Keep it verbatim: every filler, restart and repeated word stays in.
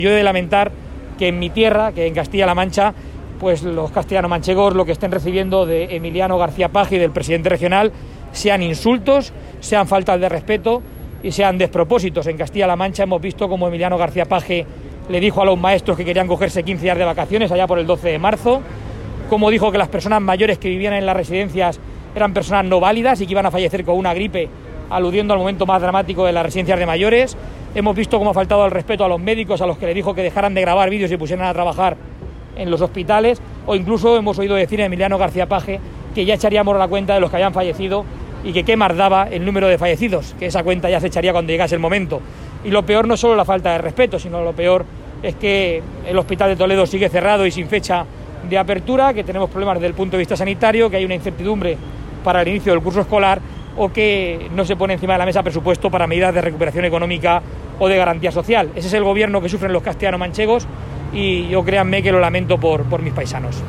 Yo he de lamentar que en mi tierra, que en Castilla-La Mancha, pues los castellano-manchegos lo que estén recibiendo de Emiliano García Paje y del presidente regional sean insultos, sean faltas de respeto y sean despropósitos. En Castilla-La Mancha hemos visto como Emiliano García Paje le dijo a los maestros que querían cogerse quince días de vacaciones allá por el doce de marzo, como dijo que las personas mayores que vivían en las residencias eran personas no válidas y que iban a fallecer con una gripe, aludiendo al momento más dramático de las residencias de mayores. Hemos visto cómo ha faltado el respeto a los médicos, a los que le dijo que dejaran de grabar vídeos y pusieran a trabajar en los hospitales, o incluso hemos oído decir a Emiliano García Paje que ya echaríamos la cuenta de los que habían fallecido y que qué más daba el número de fallecidos, que esa cuenta ya se echaría cuando llegase el momento. Y lo peor no es solo la falta de respeto, sino lo peor es que el hospital de Toledo sigue cerrado y sin fecha de apertura, que tenemos problemas desde el punto de vista sanitario, que hay una incertidumbre para el inicio del curso escolar o que no se pone encima de la mesa presupuesto para medidas de recuperación económica o de garantía social. Ese es el gobierno que sufren los castellano-manchegos y yo créanme que lo lamento por, por mis paisanos.